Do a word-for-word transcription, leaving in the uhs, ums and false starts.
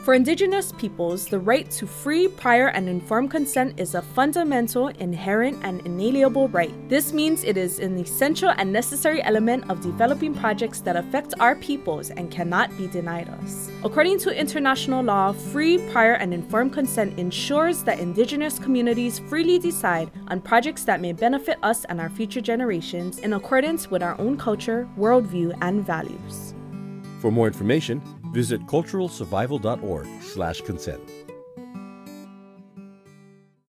For Indigenous peoples, the right to free, prior, and informed consent is a fundamental, inherent, and inalienable right. This means it is an essential and necessary element of developing projects that affect our peoples and cannot be denied us. According to international law, free, prior, and informed consent ensures that Indigenous communities freely decide on projects that may benefit us and our future generations in accordance with our own culture, worldview, and values. For more information, visit cultural survival dot org slash consent.